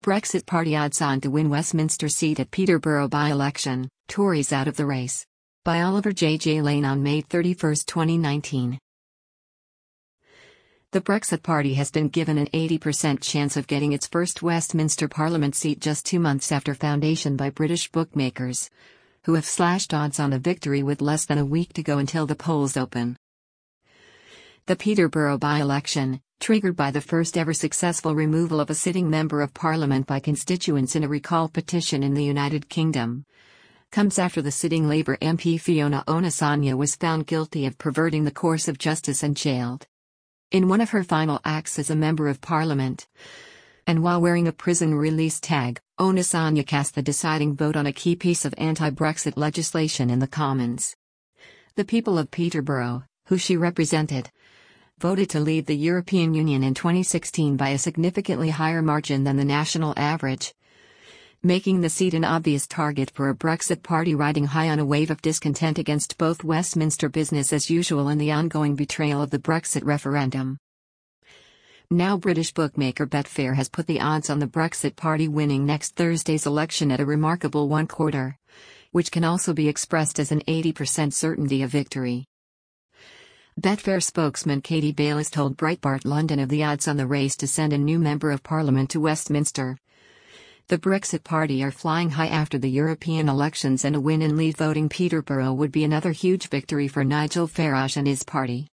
Brexit Party odds on to win Westminster seat at Peterborough by-election, Tories out of the race. By Oliver J. Lane on May 31, 2019. The Brexit Party has been given an 80% chance of getting its first Westminster Parliament seat just 2 months after foundation by British bookmakers, who have slashed odds on the victory with less than a week to go until the polls open. The Peterborough by-election, triggered by the first ever successful removal of a sitting member of Parliament by constituents in a recall petition in the United Kingdom, comes after the sitting Labour MP Fiona Onasanya was found guilty of perverting the course of justice and jailed. In one of her final acts as a Member of Parliament, and while wearing a prison release tag, Onasanya cast the deciding vote on a key piece of anti-Brexit legislation in the Commons. The people of Peterborough, who she represented, voted to leave the European Union in 2016 by a significantly higher margin than the national average, making the seat an obvious target for a Brexit party riding high on a wave of discontent against both Westminster business as usual and the ongoing betrayal of the Brexit referendum. Now British bookmaker Betfair has put the odds on the Brexit party winning next Thursday's election at a remarkable 1/4, which can also be expressed as an 80% certainty of victory. Betfair spokesman Katie Bayliss told Breitbart London of the odds on the race to send a new Member of Parliament to Westminster. The Brexit Party are flying high after the European elections, and a win in Leave voting Peterborough would be another huge victory for Nigel Farage and his party.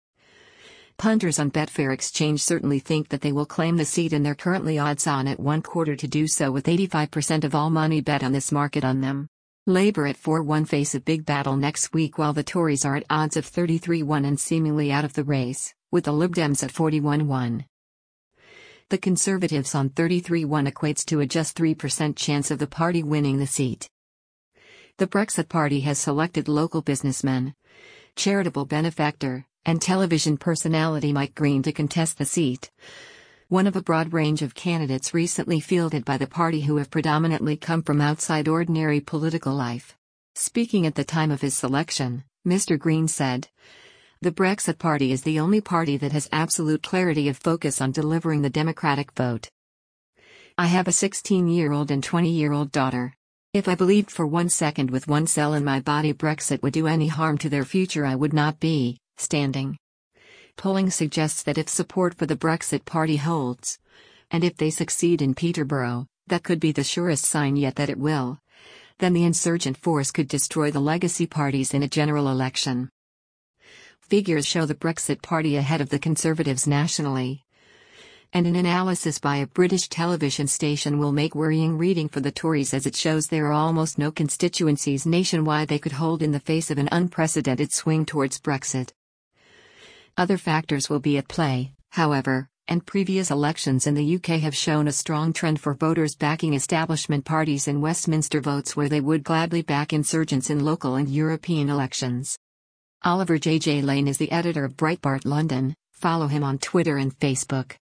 Punters on Betfair Exchange certainly think that they will claim the seat, and they're currently odds on at 1/4 to do so, with 85% of all money bet on this market on them. Labour at 4-1 face a big battle next week, while the Tories are at odds of 33-1 and seemingly out of the race, with the Lib Dems at 41-1. The Conservatives on 33-1 equates to a just 3% chance of the party winning the seat. The Brexit Party has selected local businessman, charitable benefactor, and television personality Mike Green to contest the seat, one of a broad range of candidates recently fielded by the party who have predominantly come from outside ordinary political life. Speaking at the time of his selection, Mr. Green said, "The Brexit Party is the only party that has absolute clarity of focus on delivering the democratic vote. I have a 16-year-old and 20-year-old daughter. If I believed for 1 second with 1 cell in my body Brexit would do any harm to their future, I would not be standing." Polling suggests that if support for the Brexit Party holds, and if they succeed in Peterborough, that could be the surest sign yet that it will, then the insurgent force could destroy the legacy parties in a general election. Figures show the Brexit Party ahead of the Conservatives nationally, and an analysis by a British television station will make worrying reading for the Tories, as it shows there are almost no constituencies nationwide they could hold in the face of an unprecedented swing towards Brexit. Other factors will be at play, however, and previous elections in the UK have shown a strong trend for voters backing establishment parties in Westminster votes where they would gladly back insurgents in local and European elections. Oliver J. Lane is the editor of Breitbart London. Follow him on Twitter and Facebook.